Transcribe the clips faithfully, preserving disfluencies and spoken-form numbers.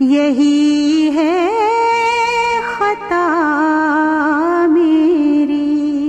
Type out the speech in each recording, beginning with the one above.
यही है खता मेरी।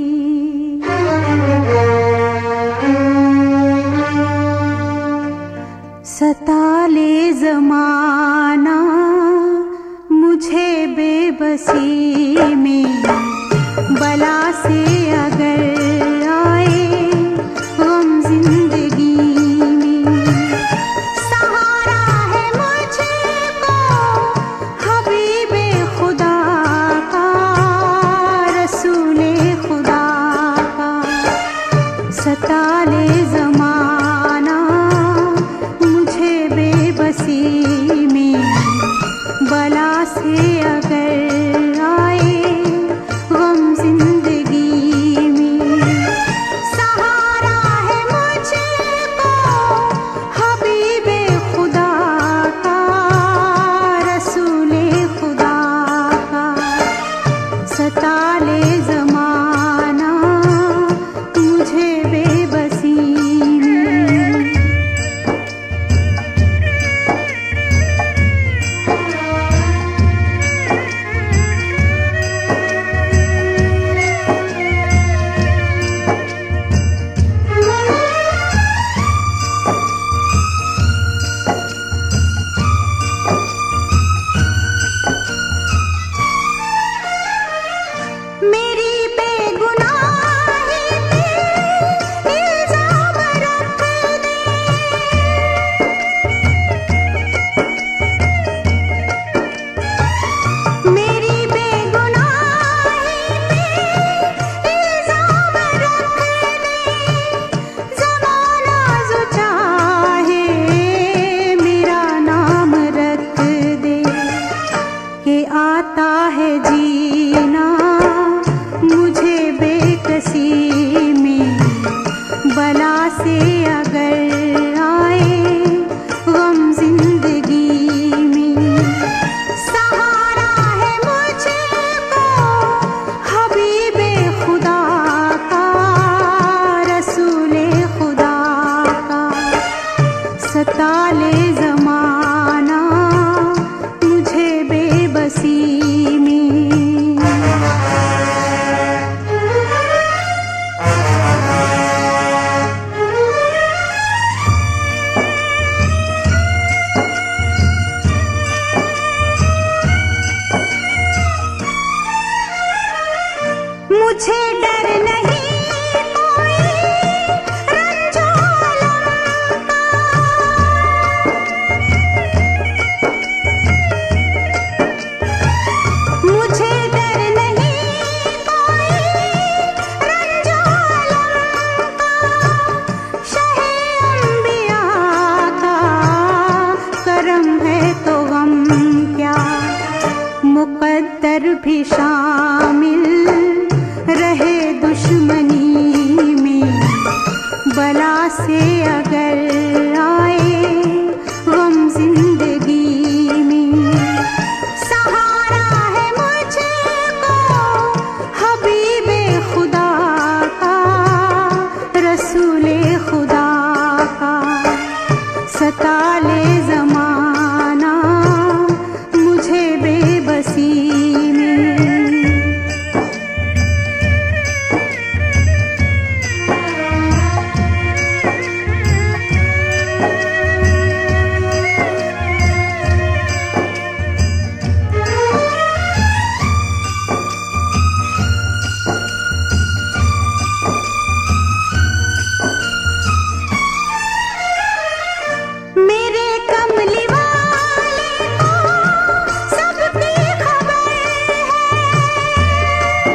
सता ले ज़माना मुझे बेबसी में, बला से अगर आए गम जिंदगी में। सहारा है मुझको हबीबे खुदा का, रसूले खुदा का। सता ले ज़माना मुझे बेबसी में, बला से अगर आए गम जिंदगी में। सहारा है मुझको हबीबे खुदा का, रसूले खुदा का। सता ले ज़माना मुझे बेबसी में। मेरी बेगुनाही पे इल्ज़ाम रख दे, मेरी बेगुनाही पे इल्ज़ाम रख दे। ज़माना जो चाहे मेरा नाम रख दे, कि आता है जीना मुझे बेकसी में, बला से अगर आए गम जिंदगी में। सहारा है मुझको हबीबे खुदा का, रसूले खुदा का। सता ले ज़माना मुझे बेबसी में। मुझे डर नहीं कोई रंजो अलम का, मुझे डर नहीं कोई रंजो अलम का। शहे अंबिया का करम है तो गम क्या, मुक़द्दर भी शामिल रहे दुश्मनी में, बला से अगर आए गम जिंदगी में। सहारा है मुझको हबीबे खुदा का, रसूले खुदा का। सता ले ज़माना मुझे बेबसी में। मेरे कमली वाले को सबकी खबर है,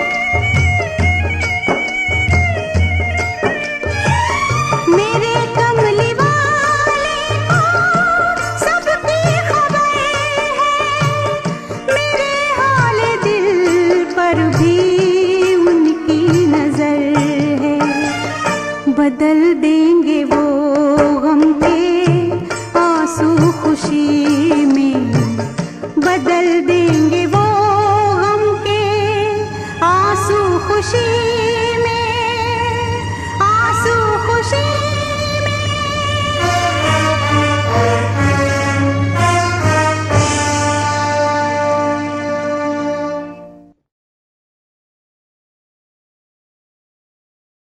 मेरे कमली वाले को सबकी खबर है। मेरे हाल दिल पर भी उनकी नजर है, बदल देंगे वो गम के आंसू खुशी में, बदल देंगे वो गम के आंसू खुशी